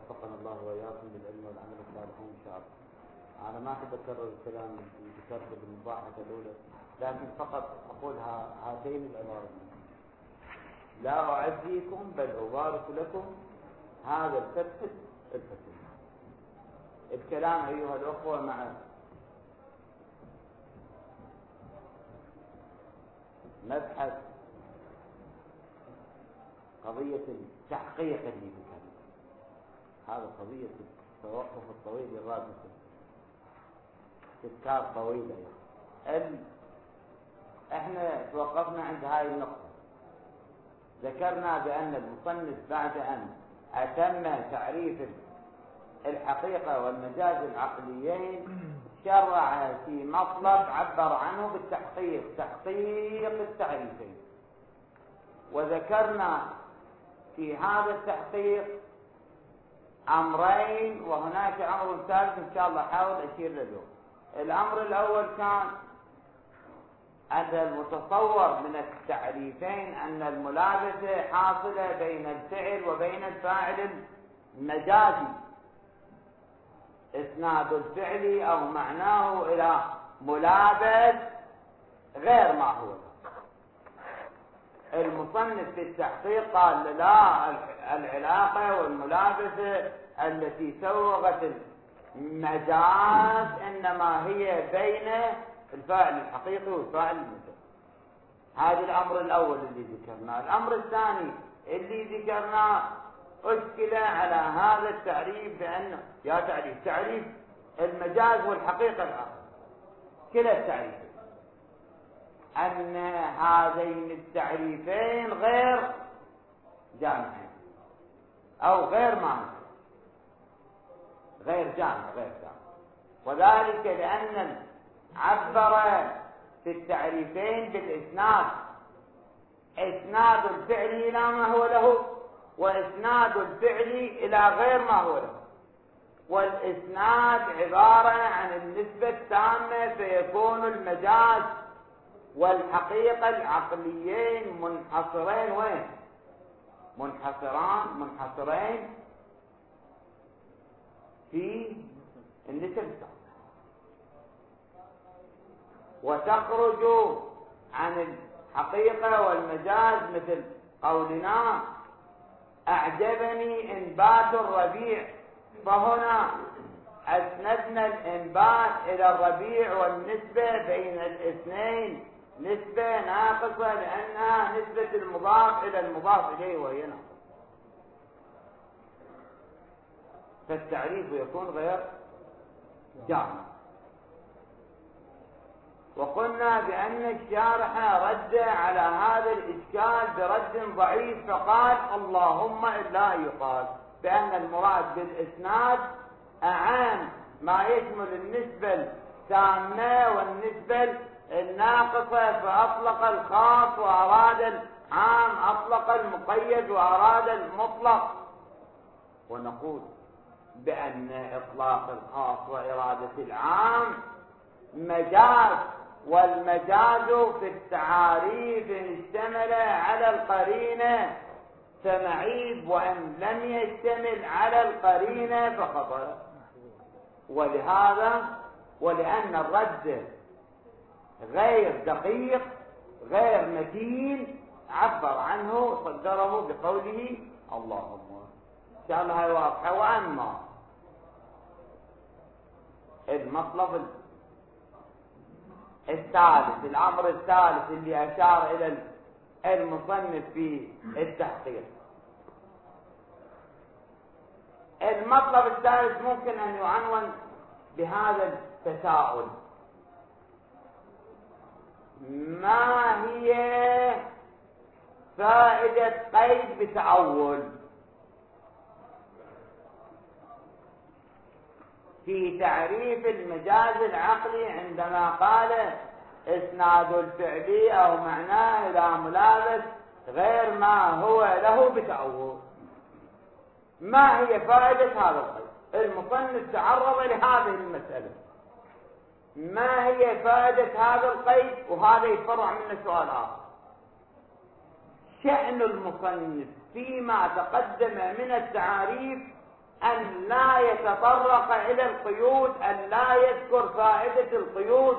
وفقنا الله وإياكم بالعلم والعمل الصالح إن شاء الله. أنا ما أحب أكرر الكلام اللي ذكرته بالمباحثة الأولى، لكن فقط أقول هاتين العبارتين: لا أعزيكم بل أبارك لكم هذا الفتح الفتح. الكلام أيها الأخوة مع مبحث قضية التحقيق اللي بكلمة، هذا قضية التوقف الطويل الرابط، تذكار طويلة يعني. احنا توقفنا عند هاي النقطة، ذكرنا بأن المصنف بعد أن أتم تعريف الحقيقة والمجاز العقليين شرع في مطلب عبر عنه بالتحقيق، تحقيق التعريفين. وذكرنا في هذا التحقيق أمرين، وهناك أمر ثالث إن شاء الله أحاول أشير له. الأمر الأول كان أن المتصور من التعريفين أن الملابسة حاصلة بين الفعل وبين الفاعل المجازي، إسناد الفعل أو معناه إلى ملابس غير ما هو. المصنف في التحقيق قال لا، العلاقة والملابسة التي سوغت المجاز إنما هي بين الفاعل الحقيقي والفاعل المجاز. هذا الأمر الأول اللي ذكرناه. الأمر الثاني اللي ذكرناه أشكل على هذا التعريف بأنه يا تعريف المجاز والحقيقة الآخر، كلا التعريفين أن هذين التعريفين غير جامعين أو غير معنى، غير جامع. وذلك لأن عبر في التعريفين بالإسناد، إسناد الفعل إلى ما هو له، وإسناد الفعل إلى غير ما هو له. والإسناد عبارة عن النسبة التامة، فيكون المجاز والحقيقة العقليين منحصرين وين؟ منحصرين في النسب التامة، وتخرج عن الحقيقة والمجاز مثل قولنا أعجبني إنبات الربيع، فهنا أسندنا الإنبات إلى الربيع، والنسبة بين الاثنين نسبة ناقصة لأنها نسبة المضاف إلى المضاف إليه وهي ناقصة، فالتعريف يكون غير جامع. وقلنا بأن الشارح رد على هذا الإشكال برد ضعيف، فقال اللهم إلا يقال بأن المراد بالإسناد أعام ما يشمل النسبة التامة والنسبة الناقصة، فأطلق الخاص وأراد العام، أطلق المقيد وأراد المطلق. ونقول بأن إطلاق الخاص وإرادة العام مجاز، والمجاز في التعاريف اشتمل على القرينة فمعيب، وأن لم يشتمل على القرينة فخطأ. ولهذا ولأن الرد غير دقيق غير متين عبر عنه صدره بقوله اللهم. إن شاء الله هاي واضحة. وأما المطلب الثالث، الأمر الثالث اللي أشار إلى المصنف في التحقيق، المطلب الثالث ممكن أن يعنون بهذا التساؤل: ما هي فائدة قيد بتأول في تعريف المجاز العقلي عندما قال إسناد الفعل أو معناه إلى ملابس غير ما هو له بتأول؟ ما هي فائدة هذا القيد؟ المصنف تعرض لهذه المسألة، ما هي فائدة هذا القيد؟ وهذا يفرع منه سؤال آخر: شأن المصنف فيما تقدم من التعاريف أن لا يتطرق إلى القيود، أن لا يذكر فائدة القيود.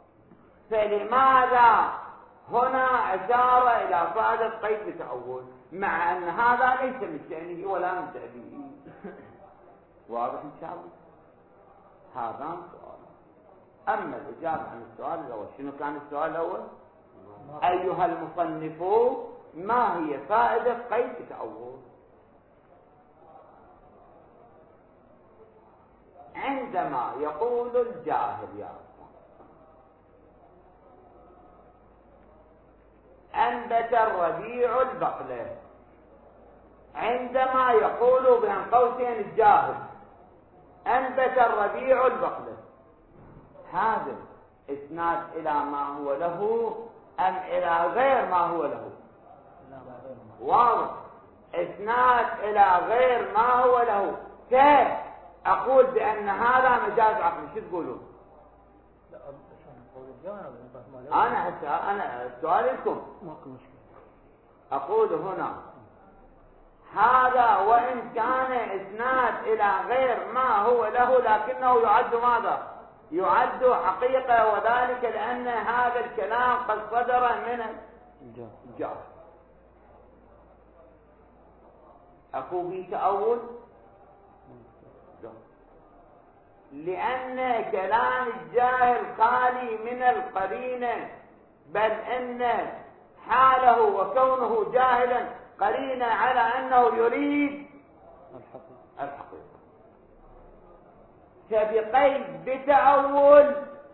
فلماذا هنا أشار إلى فائدة قيد بتأول مع أن هذا ليس من شأنه ولا من تأديبه؟ واضح إن شاء الله؟ هذا سؤال. أما الإجابة عن السؤال الأول، شنو كان السؤال الأول؟ أيها المصنف ما هي فائدة قيد بتأول؟ عندما يقول الجاهل يا أنبت الربيع البقلة، عندما يقول بين قوسين الجاهل أنبت الربيع البقلة، هذا إسناد إلى ما هو له أم إلى غير ما هو له؟ واضح، إسناد إلى غير ما هو له. كيف أقول بأن هذا مجاز عقلي؟ شو تقولون؟ أنا السؤال لكم. أقول هنا هذا وإن كان إسناد إلى غير ما هو له لكنه يعد ماذا؟ يعد حقيقة، وذلك لأن هذا الكلام قد صدر من الجاهل. أقول به تأول لأن كلام الجاهل خالي من القرينة، بل أن حاله وكونه جاهلا قرينة على أنه يريد الحقيقة. فبقيد بتأول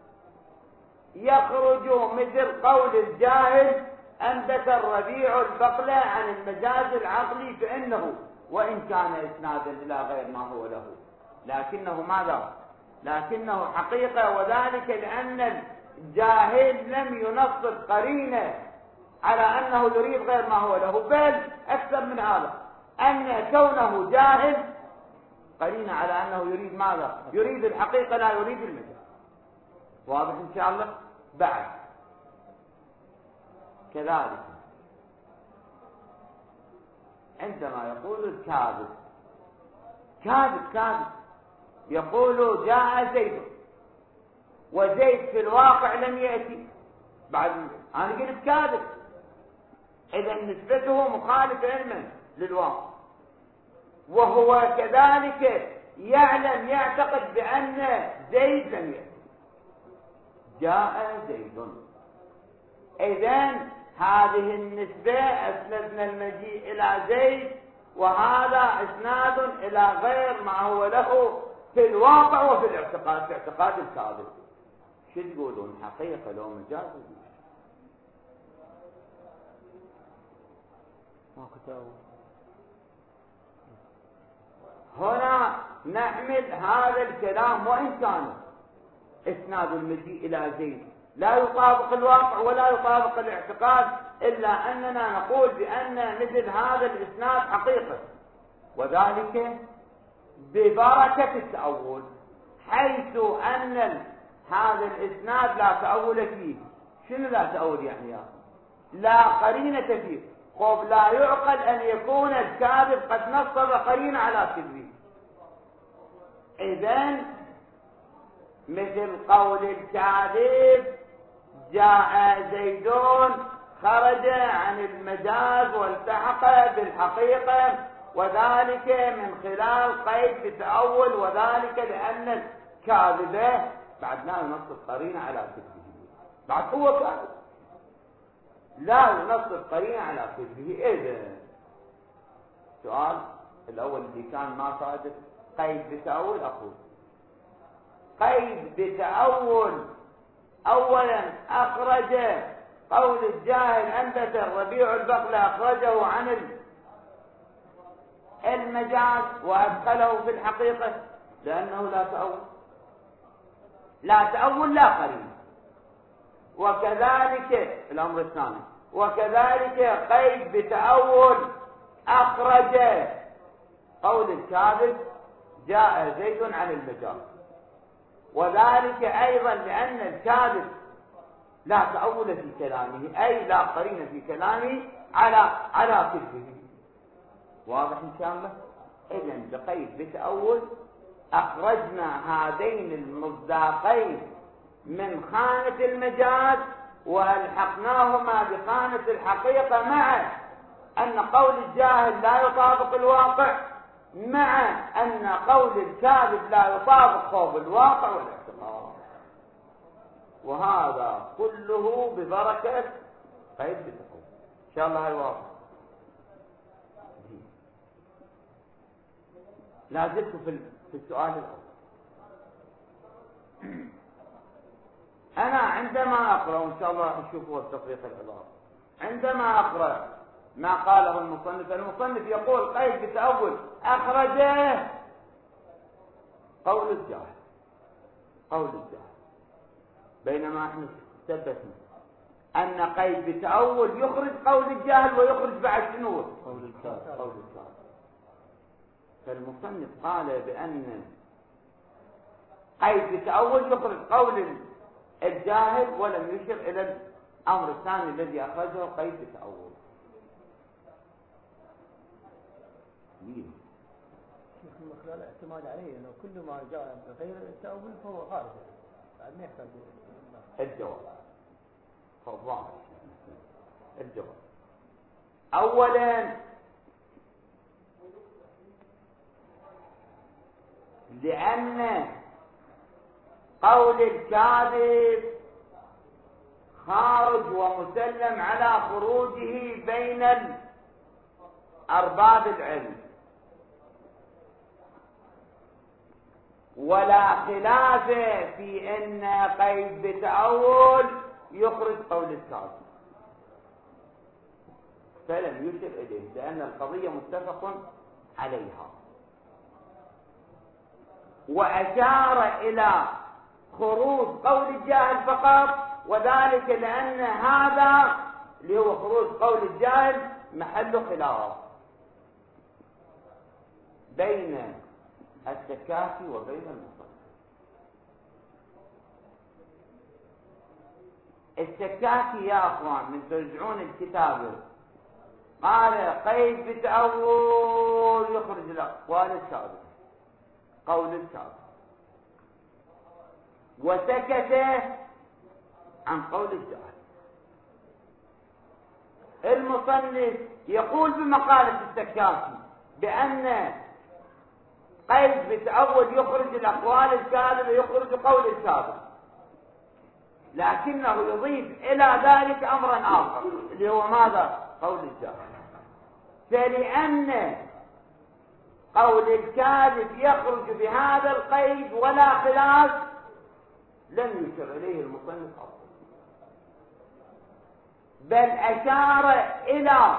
يخرج مثل قول الجاهل أنبت الربيع البقلة عن المجاز العقلي، فإنه وإن كان إسنادا إلى غير ما هو له لكنه ماذا؟ لكنه حقيقة، وذلك لأن الجاهل لم ينصب قرينة على أنه يريد غير ما هو له، بل أكثر من هذا أن كونه جاهل قرينة على أنه يريد ماذا؟ يريد الحقيقة لا يريد المجاز. واضح إن شاء الله؟ بعد كذلك عندما يقول الكاذب كاذب يقول جاء زيد وزيد في الواقع لم يأتي، بعد أنا قلت كاذب، إذا نسبته مخالفة علما للواقع، وهو كذلك يعتقد بأن زيد لم يأتي، جاء زيد. إذن هذه النسبة أسندنا المجيء إلى زيد، وهذا إسناد إلى غير ما هو له في الواقع وفي الاعتقاد، في اعتقاد الكاذب. شو تقولون؟ حقيقة لو مجاز؟ هنا نحمل هذا الكلام وإن كان إسناد المجيء إلى زيد لا يطابق الواقع ولا يطابق الاعتقاد، إلا أننا نقول بأن مثل هذا الإسناد حقيقة، وذلك ببركة التأول، حيث أن هذا الإسناد لا تأول فيه. شنو لا تأول يعني يا أخي؟ لا قرينة فيه. خب لا يعقل أن يكون الكاذب قد نصب قرينة على كذبه. إذن مثل قول الكاذب جاء زيدون خرج عن المجاز والتحق بالحقيقة، وذلك من خلال قيد بتأول، وذلك لأن الكاذبة بعد لا ينصب قرينة على كذبه، بعد هو كاذب لا ينصب قرينة على كذبه. إذن السؤال الأول اللي كان ما فائدة قيد بتأول، أقول قيد بتأول أولا أخرج قول الجاهل أنبت الربيع البقلة، أخرجه عن المجاز وأدخله في الحقيقة، لأنه لا تأول لا قرينة. وكذلك الأمر الثاني، وكذلك قيد بتأول أخرج قول الكاذب جاء زيد عن المجاز، وذلك أيضا لأن الكاذب لا تأول في كلامه، أي لا قرينة في كلامه على كذبه. واضح إن شاء الله؟ إذن بقيد بتأول أخرجنا هذين المصداقين من خانة المجاز وألحقناهما بخانة الحقيقة، مع أن قول الجاهل لا يطابق الواقع، مع أن قول الكاذب لا يطابق خوف الواقع والاعتقاد. وهذا كله ببركة قيد بتأول. إن شاء الله هاي واضح. لا زلت في السؤال الأول. أنا عندما أقرأ، وإن شاء الله نشوفه التطبيق العبارة، عندما أقرأ ما قاله المصنف يقول قيد بتأول أخرجه قول الجاهل، بينما احنا ثبتنا أن قيد بتأول يخرج قول الجاهل ويخرج بعد شنو؟ قول الجاهل. فالمصنف قال بأن قيد بتأول يخرج قول الجاهل ولم يشر إلى الأمر الثاني الذي أخرجه قيد بتأول. شيخ من خلال الاعتماد عليه أنه كل ما جاء بغير التأول فهو خارج، بعد ما يحتاج الجواب. فالظاهر الجواب أولا لأن قول الكاذب خارج ومسلم على خروجه بين أرباب العلم، ولا خلاف في أن قيد بتأول يخرج قول الكاذب، فلم يشر إليه لأن القضية متفق عليها. وأشار إلى خروج قول الجاهل فقط، وذلك لأن هذا اللي هو خروج قول الجاهل محل خلاف بين السكاكي وبين المصنف. السكاكي يا أخوان من ترجعون الكتاب قال قيد بتأول يخرج الأقوال السابقة قول الكاذب، وسكت عن قول الجاهل. المصنف يقول بمقالة السكاكي بأن قيد بتأول يخرج الأقوال الكاذبة يخرج قول الكاذب، لكنه يضيف إلى ذلك أمرا آخر اللي هو ماذا؟ قول الجاهل. فلأن قول الكاذب يخرج بهذا القيد ولا خلاف لم يشر إليه المصنف أصلا، بل أشار إلى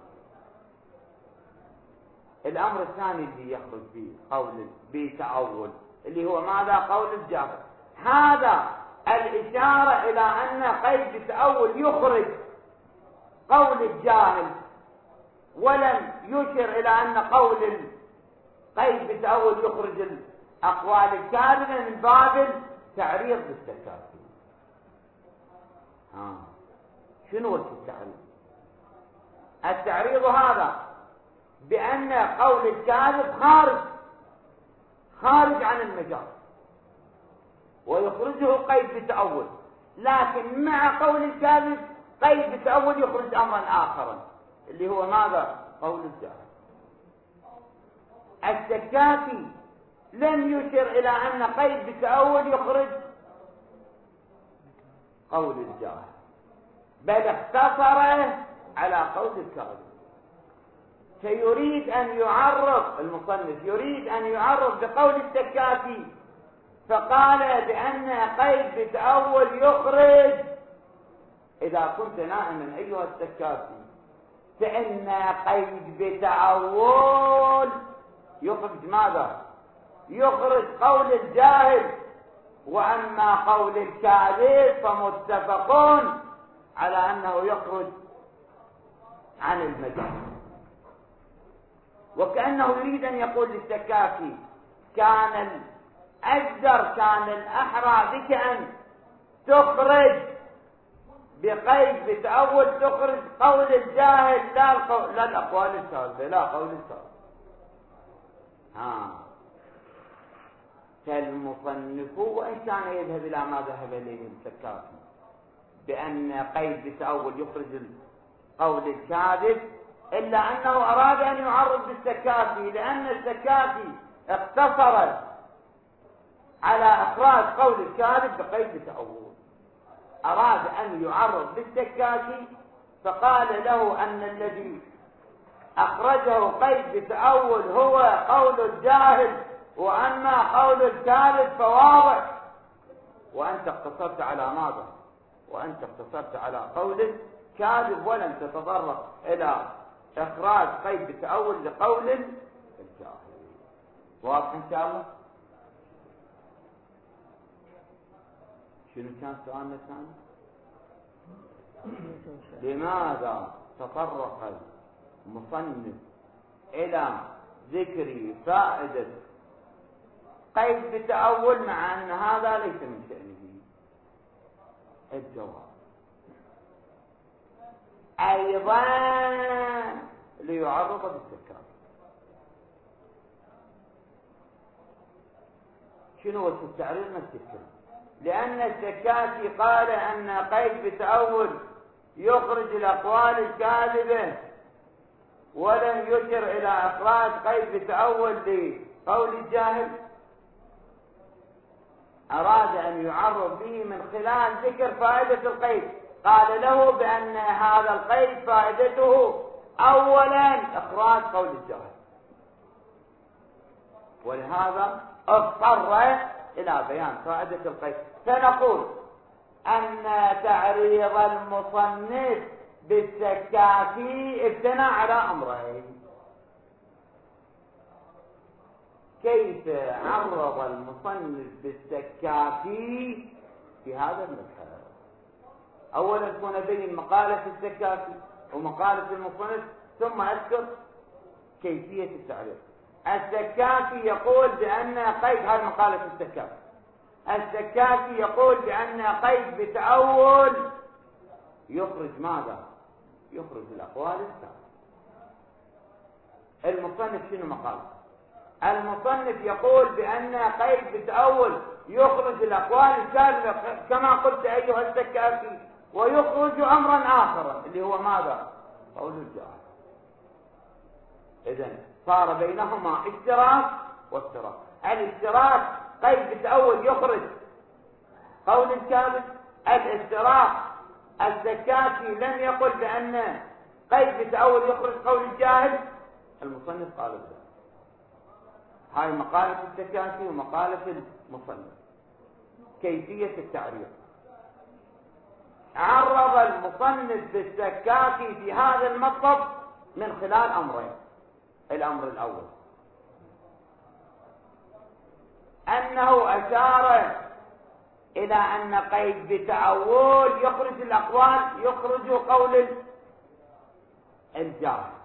الأمر الثاني اللي يخرج به قول بتأول اللي هو ماذا؟ قول الجاهل. هذا الإشارة إلى أن قيد بتأول يخرج قول الجاهل ولم يشر إلى أن قول قيد بتأول يخرج الأقوال الكاذبة من باب تعريض بالسكاكي. شنو التعريض؟ التعريض هذا بأن قول الكاذب خارج عن المجاز ويخرجه قيد بتأول، لكن مع قول الكاذب قيد بتأول يخرج أمرا آخر اللي هو ماذا؟ قول الجاهل. السكاكي لم يشر إلى أن قيد بتأول يخرج قول الجاهل، بل اختصر على قول الكاذب. فيريد أن يعرض المصنف يريد أن يعرض بقول السكاكي، فقال بأن قيد بتأول يخرج. إذا كنت نائما أيها السكاكي فإن قيد بتأول يخرج ماذا؟ يخرج قول الجاهل، وأما قول الكاذب فمتفقون على أنه يخرج عن المجاز. وكأنه يريد أن يقول للسكاكي كان الأجدر كان الأحرى بك أن تخرج بقيد بتأول تخرج قول الجاهل لا الأقوال الكاذبة، لا قول الكاذب. فالمصنف وإن كان يذهب إلى ما ذهب إليه السكاكي بأن قيد بتأول يخرج القول الكاذب، إلا أنه أراد أن يعرض بالسكاكي، لأن السكاكي اقتصر على إخراج قول الكاذب بقيد بتأول. أراد أن يعرض بالسكاكي فقال له أن الذي أخرجه قيد بتأول هو قول الجاهل، وأما قول الكاذب فواضح. وأنت اقتصرت على ماذا؟ وأنت اقتصرت على قول كاذب ولم تتطرق إلى إخراج قيد بتأول لقول الجاهل. واضح إن شاء الله؟ شنو كان سؤالنا الثاني؟ لماذا تطرق المصنف إلى ذكر فائدة قيد بتأول مع أن هذا ليس من شأنه؟ الجواب أيضا ليعرض بالسكاكي. شنو وجه التعريض؟ نفس الكلام، لأن السكاكي قال أن قيد بتأول يخرج الأقوال الكاذبة ولم يشر إلى إخراج قيد بتأول لقول الجاهل. أراد أن يعرض به من خلال ذكر فائدة القيد. قال له بأن هذا القيد فائدته أولا إخراج قول الجاهل، ولهذا اضطر إلى بيان فائدة القيد. فنقول أن تعريض المصنف بالسكاكي ابتنى على أمرين. كيف عرض المصنف بالسكاكي في هذا المبحث؟ أولا تكون بين مقالة السكاكي ومقالة المصنف، ثم أذكر كيفية التعريض. السكاكي يقول بأن قيد، هذه مقالة السكاكي، السكاكي يقول بأن قيد بتأول يخرج ماذا؟ يخرج الأقوال الثابتة. المصنف شنو مقاله؟ المصنف يقول بأن قيد بتأول يخرج الأقوال الثابتة كما قلت أيها السكاكي، ويخرج أمرا آخر اللي هو ماذا؟ قول الجاهل. إذن صار بينهما اشتراك واشتراك. الاشتراك قيد بتأول يخرج قول الكاذب، الاشتراك السكاكي لم يقل بأن قيد بتأول يخرج قول الجاهل، المصنف قال ذلك. هاي مقالة السكاكي ومقالة المصنف. كيفية التعريض: عرض المصنف بالسكاكي في هذا المطلب من خلال أمرين. الأمر الأول أنه أشار إلى أن قيد بتأول يخرج الأقوال، يخرج قول الجاهل،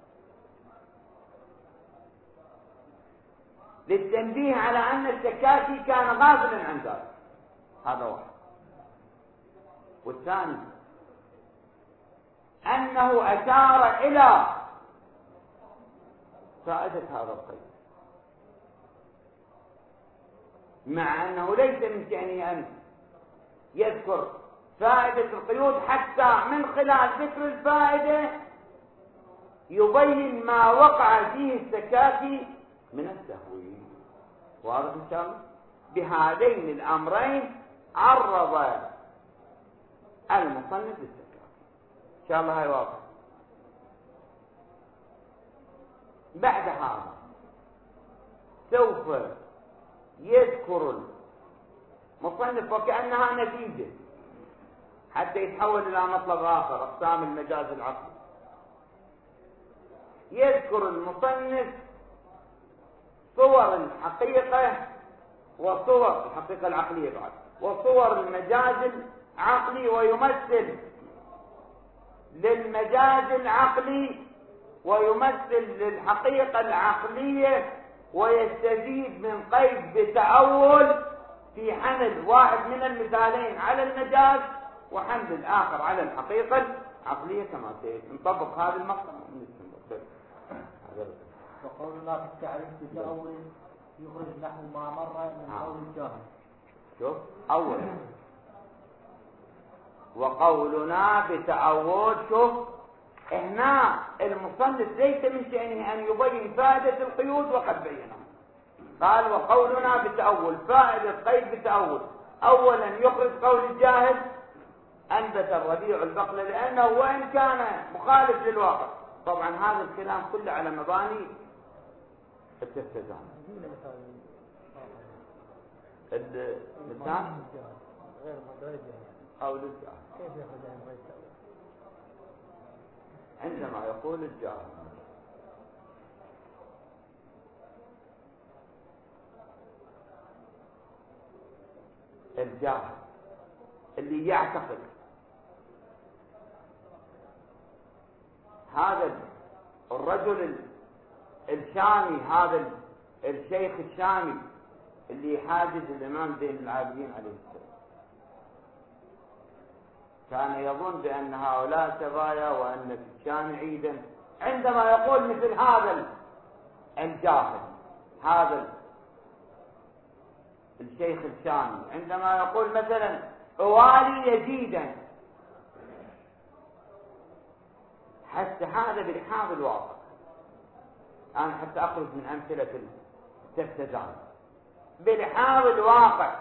للتنبيه على أن السكاكي كان غافلا عن ذلك. هذا واحد. والثاني أنه أشار إلى فائدة هذا القيد، مع أنه ليس من شأنه أن يذكر فائدة القيود، حتى من خلال ذكر الفائدة يبين ما وقع فيه السكاكي من التهويل. واضح إن شاء الله؟ بهذين الأمرين عرض المصنف بالسكاكي. إن شاء الله هاي واضح. بعد هذا سوف يذكر المصنف وكأنها نتيجة حتى يتحول إلى مطلب آخر، أقسام المجاز العقلي. يذكر المصنف صور الحقيقة وصور الحقيقة العقلية بعد، وصور المجاز العقلي، ويمثل للمجاز العقلي ويمثل للحقيقة العقلية، ويستزيد من قيد بتأول في حمل واحد من المثالين على المجاز وحمل الآخر على الحقيقة العقلية كما سيأتي. نطبق هذا المقطع. وقولنا في التعريف بتأول يخرج نحو ما مر من قول الجاهل. شوف أولا وقولنا بتأول. شوف هنا المصنف ليس من شأنه أن يبين فائدة القيود وقد بينها. قال وقولنا بتأول، فائدة قيد بتأول. أولا يخرج قول الجاهل أنبت الربيع البقلة لأنه وإن كان مخالف للواقع. طبعا هذا الكلام كله على مباني التستزان. اللسان غير مدرجة أو للجاهل. كيف يخرج عن غير التأويل؟ عندما يقول الجاهل الجاهل اللي يعتقد هذا الرجل الشامي، هذا الشيخ الشامي اللي يحاجز الإمام زين العابدين عليه السلام، كان يظن بأن هؤلاء سبايا وأن في الشام عيدا. عندما يقول مثل هذا الجاهل، هذا الشيخ الشامي، عندما يقول مثلا أوالي يزيدا، حتى هذا بلحاظ الواقع. أنا حتى أخرج من أمثلة التفتزان بلحاظ الواقع،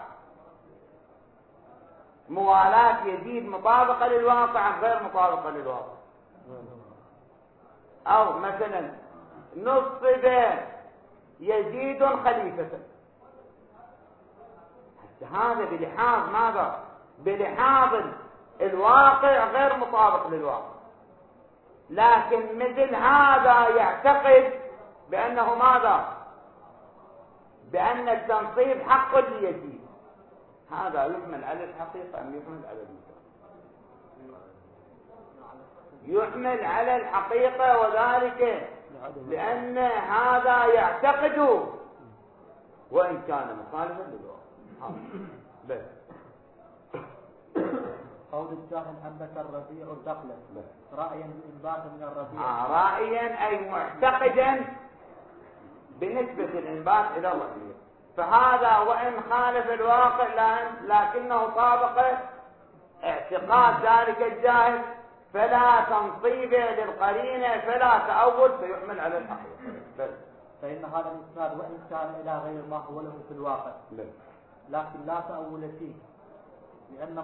موالاة يزيد مطابقة للواقع أم غير مطابقة للواقع؟ أو مثلا نصب يزيد خليفة، حتى هذا بلحاظ ماذا؟ بلحاظ الواقع غير مطابق للواقع. لكن مثل هذا يعتقد بأنه ماذا؟ بأن التنصيب حق ليزيد. هذا يحمل على الحقيقة أم يحمل على المثال؟ يحمل على الحقيقة، وذلك لأن هذا يعتقد وإن كان مخالفا للواقع. بس قول الجاهل أنبت الربيع البقلة رأيا بإنبات من الربيع. رأيا أي معتقدا بنسبة الإنبات إلى الربيع، فهذا وإن خالف الواقع لكنه طابق اعتقاد ذلك الجاهل، فلا تنصيب للقرينة فلا تأول، فيحمل على الحقيقة. فإن هذا الإسناد وإن كان إلى غير ما هو له في الواقع لكن لا تأول فيه، لأنه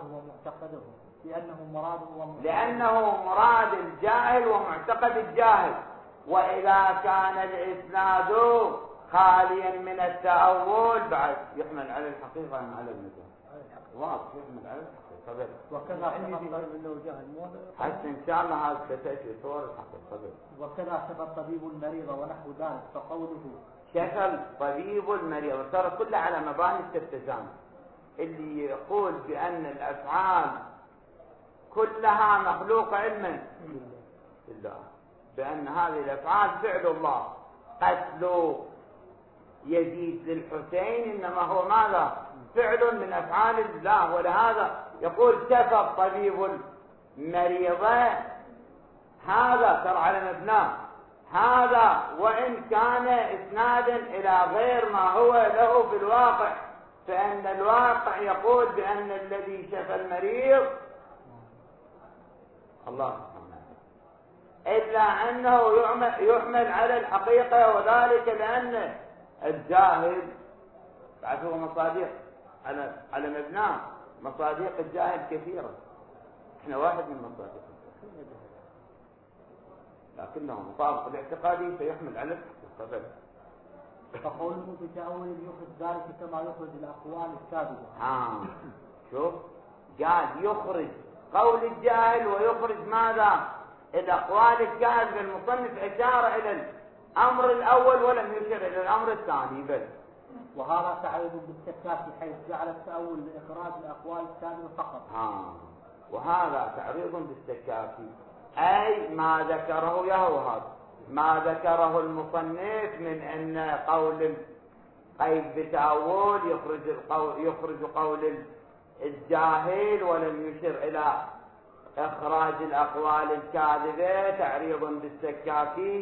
مراد الجاهل ومعتقد الجاهل. وإذا كان الإسناد خاليا من التأول بعد يحمل على الحقيقة أم على المثال؟ واضح يحمل على الحقيقة. وكذا انه جاهل حتى إن شاء الله هذا ستأتي صور الحقيقة. وكذا شفى الطبيب المريض ونحو ذلك، فقوله شفى الطبيب المريض ترى كله على مباني التفتزان. اللي يقول بأن الأفعال كلها مخلوقة علما لله، بأن هذه الأفعال فعل الله، قتل يزيد للحسين إنما هو ماذا؟ فعل من أفعال الله. ولهذا يقول شفى الطبيب المريض، هذا ترى على مبناه، هذا وإن كان إسنادا إلى غير ما هو له في الواقع، فإن الواقع يقول بأن الذي شفى المريض الله سبحانه، إلا أنه يحمل على الحقيقة، وذلك لأن الجاهل بعثه مصادق على مبناه. مصادق الجاهل كثيرة، احنا واحد من مصادق الجاهل، لكنه مطابق الاعتقادي فيحمل على الحقيقة. فقوله بتأويل يخرج ذلك كما يخرج الأقوال السابقة. شوف قال يخرج قول الجاهل ويخرج ماذا؟ الأقوال الجاهل. بالمصنف إشارة إلى الأمر الأول ولم يشر إلى الأمر الثاني بس. وهذا تعريض بالسكاك حيث جعل التأول لإخراج الأقوال الثانية فقط. وهذا تعريض بالسكاكي، أي ما ذكره يهوهب، ما ذكره المصنف من أن قول قيد بتأول يخرج قول الجاهل ولم يشر إلى إخراج الأقوال الكاذبة، تعريض بالسكاكي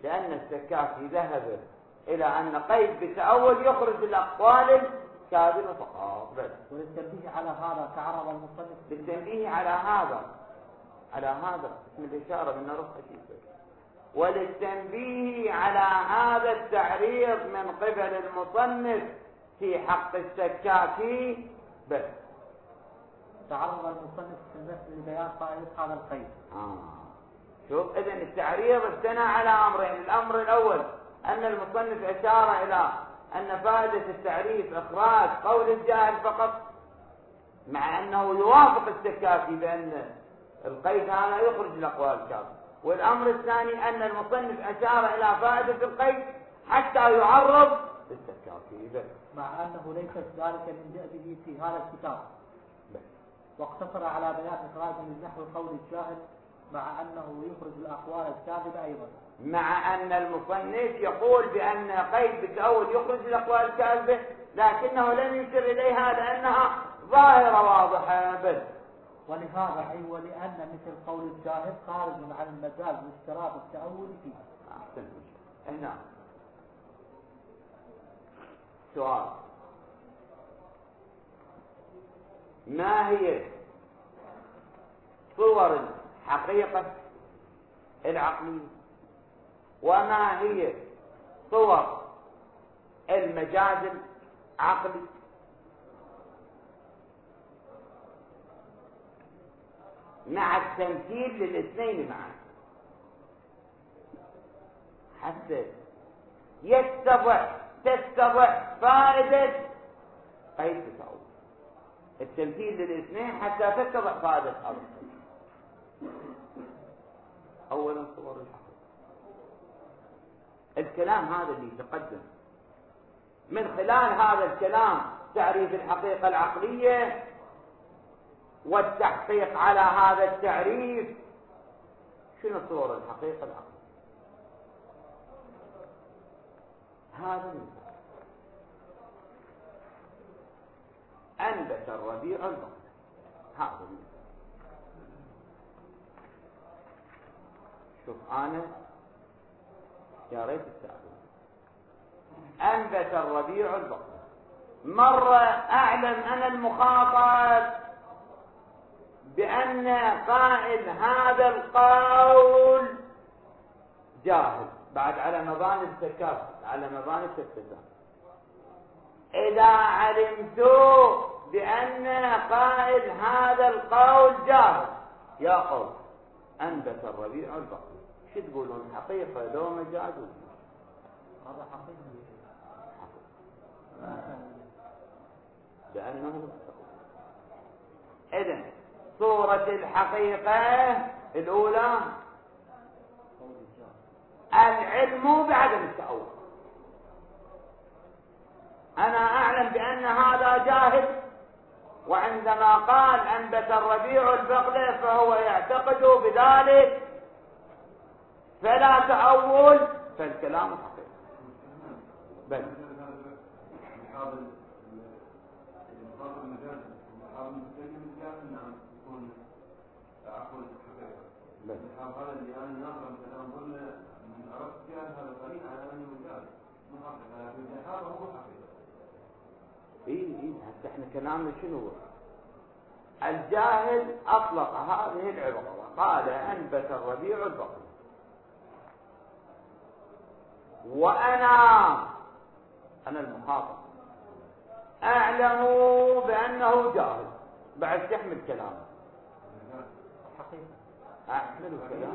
لأن السكاكي ذهب إلى أن قيد بتأول يخرج الأقوال الكاذبة فقط بس. وللتنبيه على هذا تعرض المصنف للتنبيه على هذا اسم الإشارة من رفع شيء. وللتنبيه على هذا التعريض من قبل المصنف في حق السكاكي بس. تعرض المصنف في المثل لبيان فائدة هذا القيد. شوف إذن التعريض ابتنى على أمرين. الأمر الأول أن المصنف أشار إلى أن فائدة التعريف إخراج قول الجاهل فقط، مع أنه يوافق السكاكي بأن القيد هذا يخرج الأقوال الكاذبة. والأمر الثاني أن المصنف أشار إلى فائدة القيد حتى يعرض السكاكي، مع أنه ليس ذلك من دأبه في هذا الكتاب، واقتصر على بيان إخراج من نحو قول الجاهل، مع أنه يخرج الأقوال الكاذبة أيضا. مع أن المصنف يقول بأن قيد بالتأول يخرج الأقوال الكاذبة، لكنه لم يشر إليها لأنها ظاهرة واضحة بس. ولهذا أي ولأن مثل قول الجاهل خارج عن المجال باشتراط التأول فيه. هنا سؤال: ما هي صور الحقيقة العقلية وما هي صور المجاز العقلي؟ مع التمثيل للاثنين معا حتى تتضح فائدة قيد التأول. التمثيل للاثنين حتى تتضح فائدة هذا. أولا صور الحقيقة، الكلام هذا اللي يتقدم من خلال هذا الكلام تعريف الحقيقة العقلية والتحقيق على هذا التعريف. شنو صور الحقيقة العقلية؟ هذا مثال: أنبت الربيع البقر. هذا مثال. شوف أنا يا ريت التعليم. أنبت الربيع البقر. مرة أعلم أنا المخاطب بأن قائل هذا القول جاهل، بعد على مباني التكافؤ، على مباني التكافؤ. إذا علمت بأن قائل هذا القول جاهل، يا قوم أنبت الربيع البقر، شو تقولون؟ حقيقة لو مجاز؟ هذا حقيقة لأنه إذن صورة الحقيقة الأولى العلم بعدم التأول. أنا أعلم بأن هذا جاهل، وعندما قال أنبت الربيع البقر فهو يعتقد بذلك فلا تأول، فالكلام حقيقي. بل هذا اللي أنا ناظر مثلا قلنا من عرفت كان هذا قليل على أنه مجال محقق، لكن هذا هو حقيقة. إيه حتى إحنا كلامنا شنو هو؟ الجاهل أطلق هذه العبارة وقال أنبت الربيع البقر، وأنا المخاطب أعلم بأنه جاهل، بعد تحمل كلامه حقيقة. أحمل الكلام.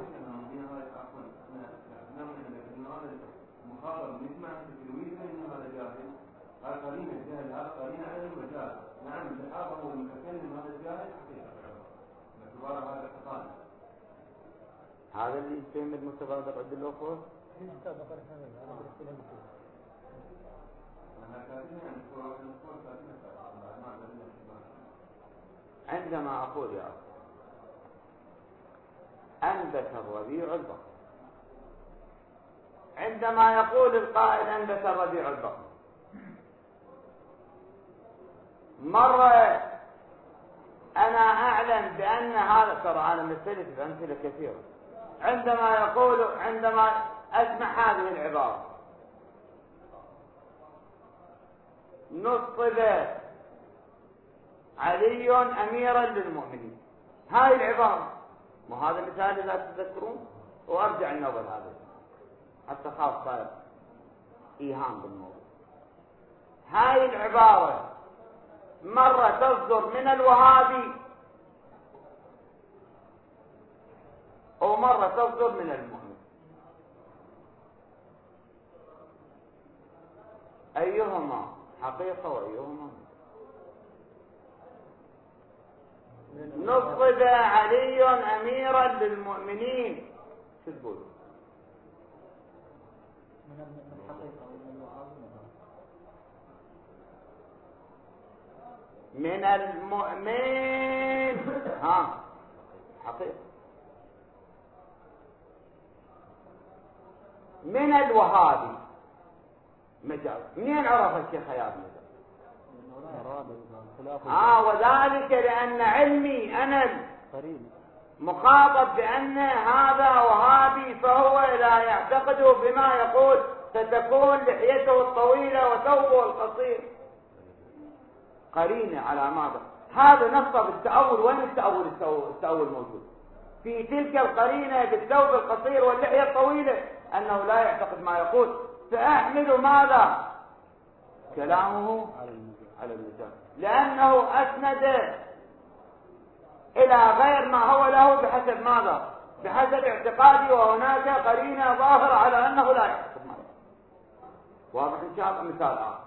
المخاطب نسمع في التلويث إنه هذا جاهل، هذا قرينة الجاهل، هذا قرينة على المجال. نعم الحافظ هو المتكلم هذا الجاهل حقيقة باعتبار هذا التقاليد. هذا اللي يسمى المتبادر عند الأخوة. عندما أقول يا أخي أنبت الربيع البقر، عندما يقول القائل أنبت الربيع البقر، مرة أنا أعلم بأن هذا، ترى أنا مثلت بأمثلة كثيرة، عندما اسمع هذه العبارة: نصب علي أميرا للمؤمنين. هاي العبارة، وهذا مثال إذا تذكرون، وأرجع النوبة هذا حتى خاف صار إيهام بالموضوع. هاي العبارة مرة تصدر من الوهابي ومرة تصدر من المؤمن. أيهما حقيقة وأيهما؟ نصب علي أميرا للمؤمنين، شو تقول؟ من الحقيقة من المؤمن. ها حقيقة. من الوهابي مجاز. منين عرف الشيخ خياط مجاز؟ وذلك لأن علمي أنا مخاطب بأن هذا وهابي، فهو لا يعتقد بما يقول ستكون لحيته الطويلة وثوبه القصير. قرينة على ماذا؟ هذا نصب التأول. وين التأول؟ التأول موجود في تلك القرينة بالثوب القصير واللحية الطويلة، أنه لا يعتقد ما يقول، فأحمل ماذا؟ كلامه على المجاز، لأنه أسند إلى غير ما هو له بحسب ماذا؟ بحسب اعتقادي، وهناك قرينة ظاهرة على أنه لا يعتقد ما يقول. واضح إن شاء الله. مثال آخر: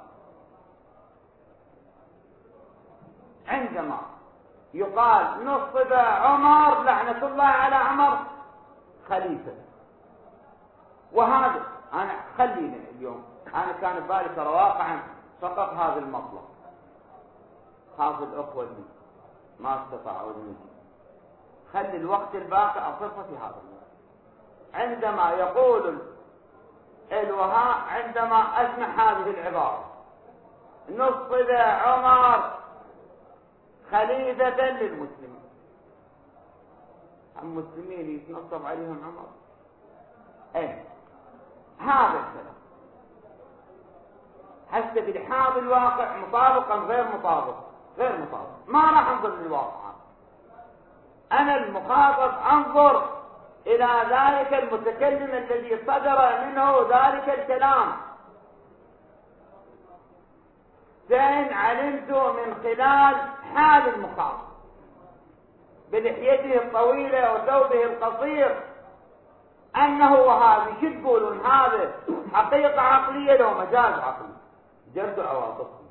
عندما يقال نصب عمر لعنة الله على عمر خليفة، وهذا أنا خلينا اليوم، أنا كان ببالي ترى واقعا فقط هذا المطلب، خاف الأخوة اللي ما استطاعوا المجيء، خلي الوقت الباقي أصرفه في هذا الموضوع. عندما يقول الوهاء، عندما أسمع هذه العبارة: نصب عمر خليفة للمسلمين، المسلمين يتنصب عليهم عمر؟ هذا الكلام حسب بلحاظ الواقع مطابقا غير مطابق؟ غير مطابق. ما راح انظر للواقع، انا المخاطب انظر الى ذلك المتكلم الذي صدر منه ذلك الكلام. فإن علمت من خلال حال المخاطب بلحيته الطويلة وثوبه القصير أنه وهابي، شو تقولون؟ هذا حقيقة عقلية لو مجاز عقلي؟ جرد عواطفهم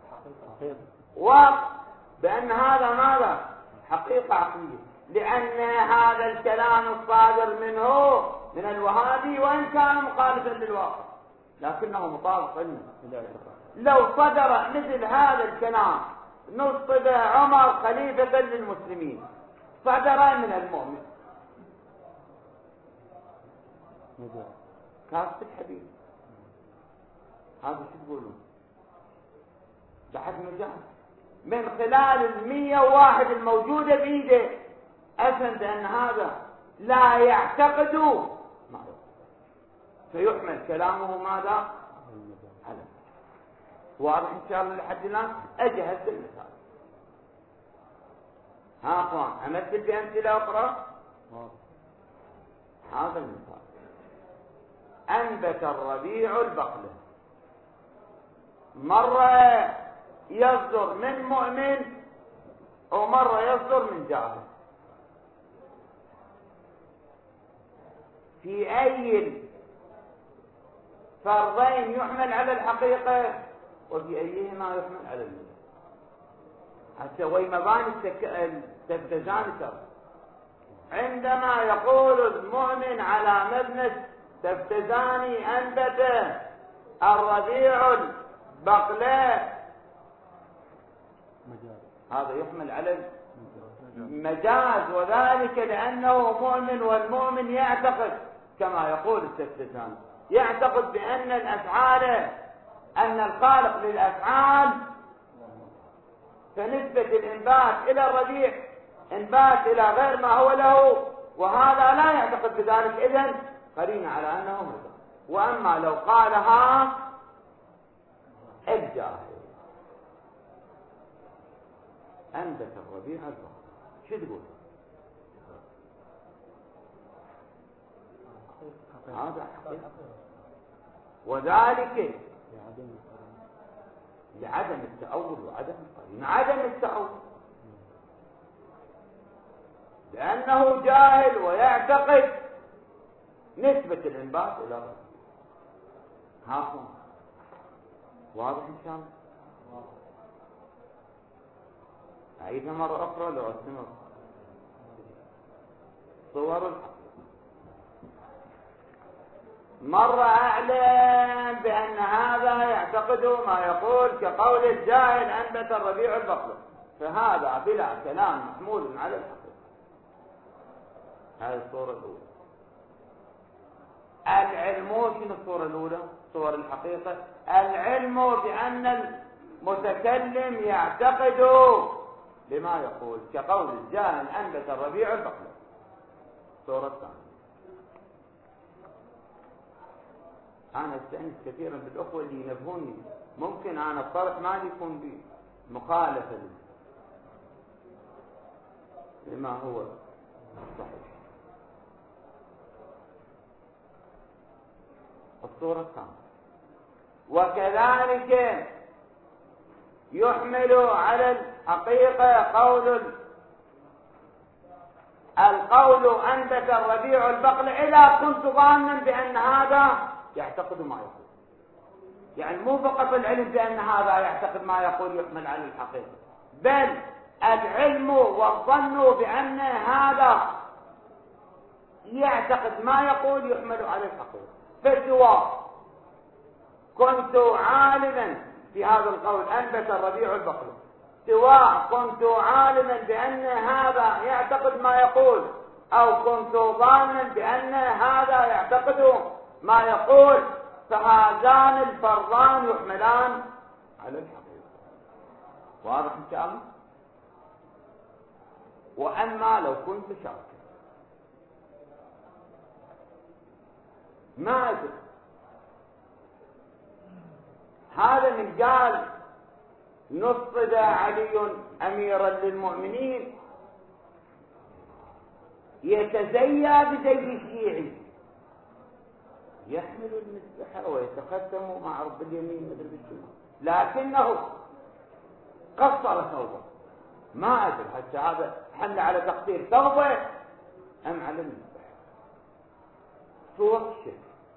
وبأن هذا ماذا؟ حقيقة عقلية، لأن هذا الكلام الصادر منه من الوهابي وإن كان مخالفا للواقع لكنه مطابق علمي. لو صدر مثل هذا الكلام: نصب عمر خليفة للمسلمين، صدر من المؤمن، كافة الحبيب، هذا شو تقولون؟ بعد مجاز من خلال 101 الموجودة بيده أسند أن هذا لا يعتقد ما فيحمل كلامه ماذا؟ على. واضح إن شاء الله لحد الآن؟ أجهز المثال. ها أخوان، أمثل بأمثلة أخرى. هذا المثال: أنبت الربيع البقلة، مرة يصدر من مؤمن ومرة يصدر من جاهل. في أي فرضين يحمل على الحقيقة وفي أيهما يحمل على المجاز؟ حتى ويمبان التفتزان ترى عندما يقول المؤمن على مبنى تفتزاني أنبت الربيع البقلة، هذا يحمل على المجاز، وذلك لأنه مؤمن، والمؤمن يعتقد كما يقول التفتزاني، يعتقد بأن الأفعال، أن الخالق للأفعال، فنسبة الإنبات إلى الربيع إنبات إلى غير ما هو له، وهذا لا يعتقد بذلك، إذن قرينة على أنه مجاز. وأما لو قالها الجاهل أنبت الربيع البقر، شو تقول؟ هذا حقيقة، وذلك لعدم التأول وعدم القرينة. عدم التأول لأنه جاهل ويعتقد نسبة الإنبات إلى الربيع. هاكم واضح إن شاء الله؟ أعيدها مرة أخرى لو أستمر. صور الحق. مرة أعلم بأن هذا يعتقد ما يقول كقول الجاهل أنبت الربيع البقر، فهذا بلا كلام محمول على الحقيقة. هذه الصورة الأولى. العلم شنو الصورة الأولى؟ صور الحقيقة. العلم بأن المتكلم يعتقد لما يقول كقول الجاهل أنبت الربيع البقر. الصورة الثانية. أنا أستأنس كثيرا بالأخوة اللي ينبهوني، ممكن أنا الطرح ما يكون بمخالفة لما هو صحيح. الصورة الثانية. وكذلك يحمل على الحقيقة القول أنبت الربيع البقل إذا كنت ظانا بأن هذا يعتقد ما يقول. يعني مو فقط العلم بأن هذا يعتقد ما يقول يحمل على الحقيقة، بل العلم والظن بأن هذا يعتقد ما يقول يحمل على الحقيقة. فسواء كنت عالما في هذا القول أنبت الربيع البقر، سواء كنت عالما بأن هذا يعتقد ما يقول، أو كنت ظانا بأن هذا يعتقد ما يقول، فهذان الفرضان يحملان على الحقيقة. واضح إن شاء الله؟ وأما لو كنت شاكا ما أدري، هذا من قال نصب علي أميرا للمؤمنين يتزيى بزي الشيعي، يحمل المسبحة ويتقدم مع رب اليمين مدرب الشمال، لكنه قصر ثوبه. ما أدري حتى هذا حمل على تقصير ثوبه أم على المسبحة. صور الشك.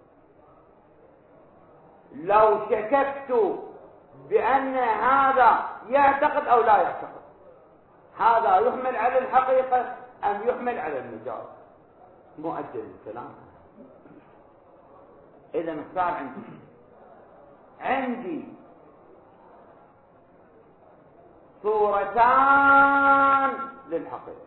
لو شككت بأن هذا يعتقد أو لا يعتقد، هذا يحمل على الحقيقة أم يحمل على المجاز؟ مؤجل الكلام. إذا صار عندي صورتان للحقيقة،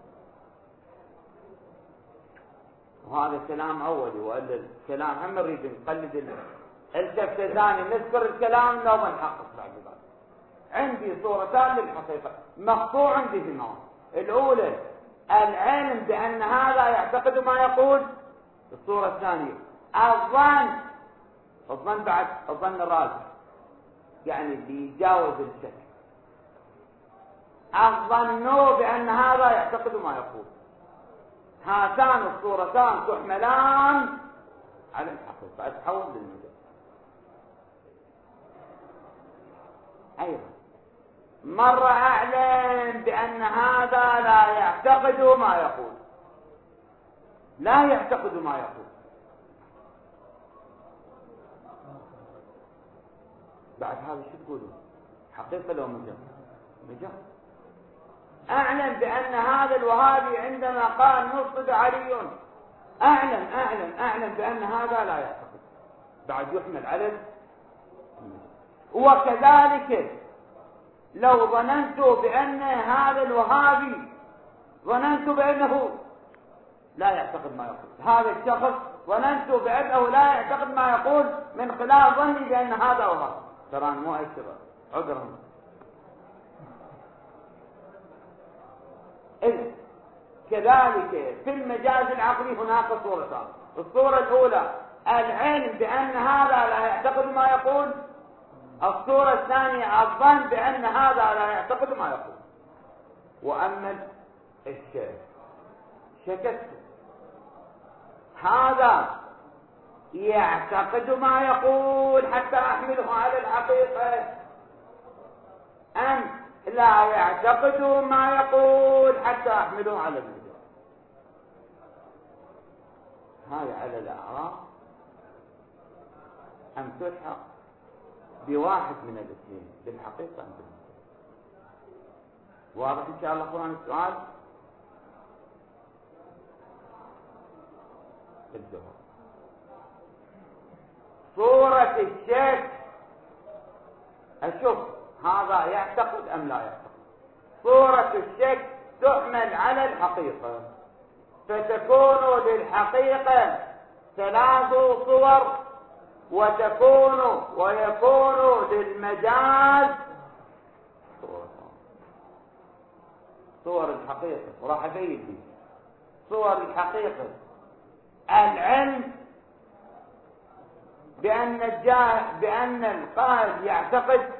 وهذا كلام أولي، وإلا الكلام هم نريد نقلد الكفة ثاني نذكر الكلام لو ما نحقق بعد ذلك. عندي صورتان للحقيقة مقطوع عندي في النوع. الأولى العلم بأن هذا يعتقد ما يقول. الصورة الثانية الظن بعد الظن الراجح، يعني اللي يجاوز الشك. الظن بأن هذا يعتقد ما يقول. هاتان الصورتان تحملان على الحقيقة. أتحول للمجال. أيضا مرة أعلم بأن هذا لا يعتقد ما يقول، لا يعتقد ما يقول. بعد هذا شو تقولون؟ حقيقة لو مجال؟ مجال. أعلم بأن هذا الوهابي عندما قال نصب علي، أعلم بأن هذا لا يعتقد، بعد يحمل على. وكذلك لو ظننت بأن هذا الوهابي ظننت بأنه لا يعتقد ما يقول، هذا الشخص ظننت بأنه لا يعتقد ما يقول من خلال ظني بأن هذا وهابي، ترى مو أكثر عذرا. إذن كذلك في المجاز العقلي هناك صورتان. الصورة الأولى العلم بأن هذا لا يعتقد ما يقول. الصورة الثانية الظن بأن هذا لا يعتقد ما يقول. وأما الشك شككت هذا يعتقد ما يقول حتى أحمله على الحقيقة أم لا يعتقد ما يقول حتى أحمله على المجاز. هاي على الأعراف أم تلحق بواحد من الاثنين بالحقيقة أم بالمجاز. واضح إن شاء الله أخوان السؤال؟ الجواب صورة الشك أشوف هذا يعتقد أم لا يعتقد. صورة الشك تحمل على الحقيقة فتكون للحقيقة ثلاث صور ويكون للمجاز صور الحقيقة. وراح أبين لي صور الحقيقة العلم بأن القائل يعتقد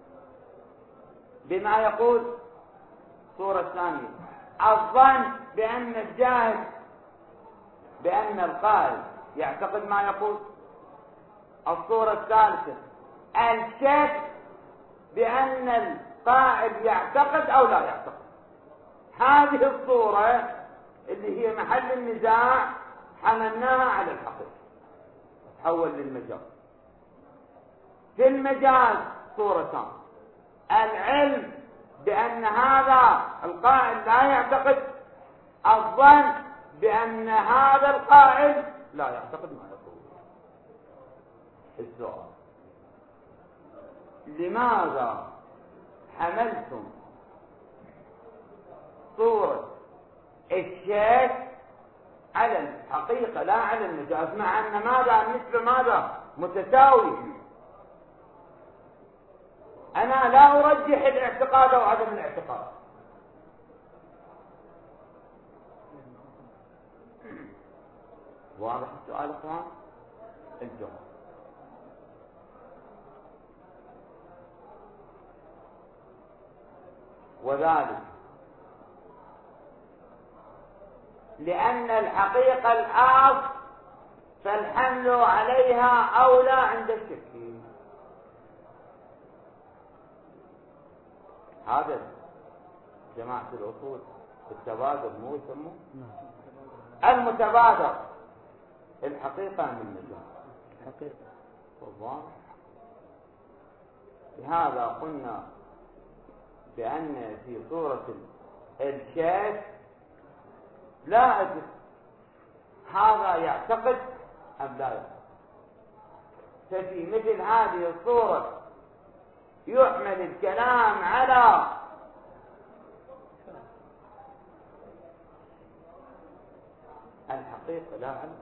بما يقول. صورة ثانية الظن بأن الجاهل بأن القائل يعتقد ما يقول. الصورة الثالثة الشك بأن القائل يعتقد أو لا يعتقد. هذه الصورة اللي هي محل النزاع حملناها على الحقيقة تحول للمجاز. في المجاز صورتان العلم بأن هذا القائل لا يعتقد. الظن بأن هذا القائل لا يعتقد ما يقول. السؤال لماذا حملتم صورة الشك على الحقيقة لا على المجاز مع أن ماذا النسبة ماذا متساوي؟ أنا لا أرجح الاعتقاد أو عدم الاعتقاد. واضح السؤال أخوان؟ الجواب وذلك لأن الحقيقة الأصل فالحمل عليها أولى عند الشك. هذا جماعة الأصول التبادل مو يسموه المتبادر الحقيقة من المجاز الحقيقة والله. لهذا قلنا بأن في صورة الشك لا أدري هذا يعتقد أم لا يعتقد. ففي مثل هذه الصورة يحمل الكلام على الحقيقة لا على.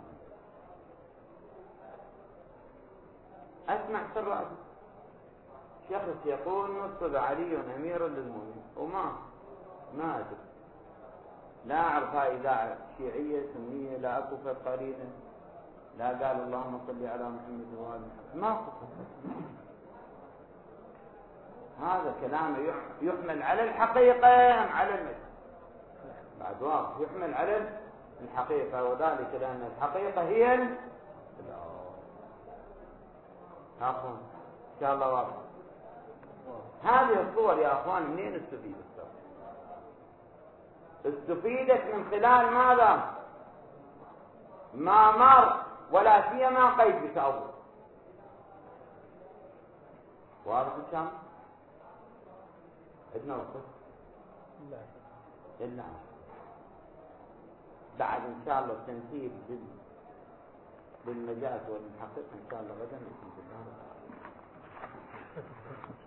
أسمع سر أبي شخص يقول نصب علي أمير للمؤمنين ما أدري لا أعرفها إذاعة شيعية سنية لا أكو قرينة لا قال اللهم صل على محمد وآل محمد ما قصد. هذا كلام يحمل على الحقيقة على المجاز بعد واضح يحمل على الحقيقة وذلك لأن الحقيقة هي أخوان إن شاء الله واضح. هذه الصور يا أخوان منين استفيد استفيدت من خلال ماذا ما مر ولا سيما قيد بتأول. واضح إن شاء الله عندنا وقت إلا بعد إن شاء الله التمثيل بالمجاز والحقيقة إن شاء الله غدا بإذن الله.